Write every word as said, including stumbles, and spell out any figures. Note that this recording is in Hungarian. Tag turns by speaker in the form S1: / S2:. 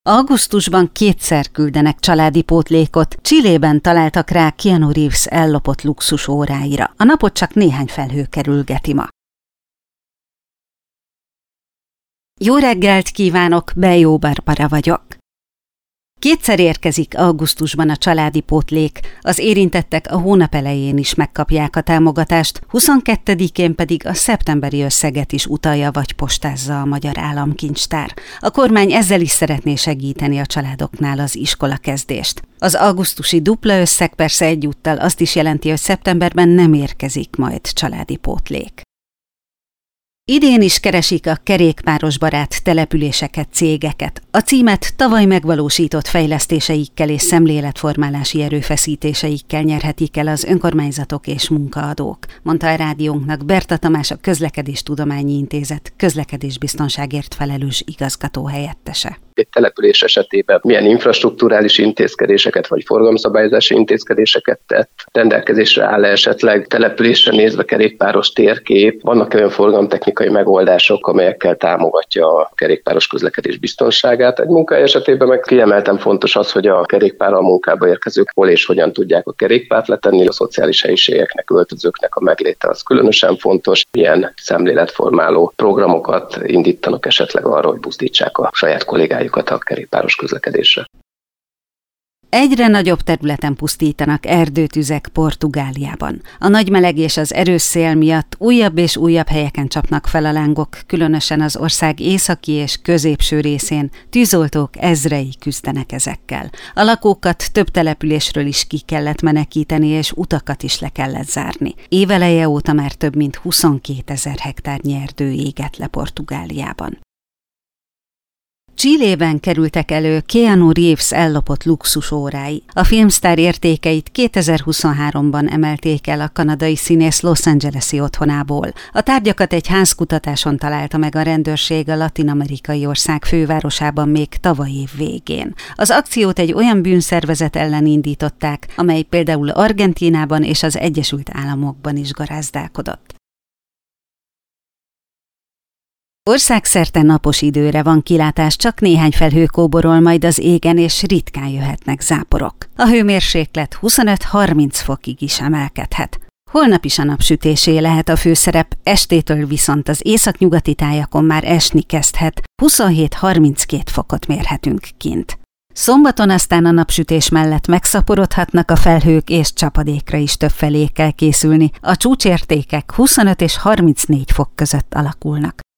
S1: Augusztusban kétszer küldenek családi pótlékot, Chilében találtak rá Keanu Reeves ellopott luxus óráira. A napot csak néhány felhő kerülgeti ma. Jó reggelt kívánok, Bejó Barbara vagyok. Kétszer érkezik augusztusban a családi pótlék, az érintettek a hónap elején is megkapják a támogatást, huszonkettedikén pedig a szeptemberi összeget is utalja vagy postázza a Magyar Államkincstár. A kormány ezzel is szeretné segíteni a családoknál az iskolakezdést. Az augusztusi dupla összeg persze egyúttal azt is jelenti, hogy szeptemberben nem érkezik majd családi pótlék. Idén is keresik a kerékpárosbarát településeket, cégeket. A címet tavaly megvalósított fejlesztéseikkel és szemléletformálási erőfeszítéseikkel nyerhetik el az önkormányzatok és munkaadók, mondta a rádiónknak Berta Tamás, a Közlekedéstudományi Intézet közlekedésbiztonságért felelős igazgató helyettese.
S2: Egy település esetében milyen infrastrukturális intézkedéseket vagy forgalomszabályozási intézkedéseket tett, rendelkezésre áll esetleg településre nézve kerékpáros térkép, vannak olyan forgalomtechnikai megoldások, amelyekkel támogatja a kerékpáros közlekedés biztonságát. Egy munkahely esetében meg kiemelten fontos az, hogy a kerékpárral munkába érkezők hol és hogyan tudják a kerékpárt letenni, a szociális helyiségeknek, öltözőknek a megléte az különösen fontos, milyen szemléletformáló programokat indítanak esetleg arra, hogy buzdítsák a saját kollégájukat a kerékpáros közlekedésre.
S1: Egyre nagyobb területen pusztítanak erdőtüzek Portugáliában. A nagy meleg és az erős szél miatt újabb és újabb helyeken csapnak fel a lángok, különösen az ország északi és középső részén tűzoltók ezrei küzdenek ezekkel. A lakókat több településről is ki kellett menekíteni, és utakat is le kellett zárni. Éveleje óta már több mint huszonkétezer hektárnyi erdő égett le Portugáliában. Chilében kerültek elő Keanu Reeves ellopott luxusórái. A filmsztár értékeit kétezer-huszonháromban emelték el a kanadai színész Los Angeles-i otthonából. A tárgyakat egy házkutatáson találta meg a rendőrség a latin-amerikai ország fővárosában még tavaly év végén. Az akciót egy olyan bűnszervezet ellen indították, amely például Argentínában és az Egyesült Államokban is garázdálkodott. Országszerte napos időre van kilátás, csak néhány felhő kóborol majd az égen, és ritkán jöhetnek záporok. A hőmérséklet huszonöt-harminc fokig is emelkedhet. Holnap is a napsütésé lehet a főszerep, estétől viszont az északnyugati tájakon már esni kezdhet, huszonhét-harminckét fokot mérhetünk kint. Szombaton aztán a napsütés mellett megszaporodhatnak a felhők, és csapadékra is többfelé kell készülni. A csúcsértékek huszonöt és harmincnégy fok között alakulnak.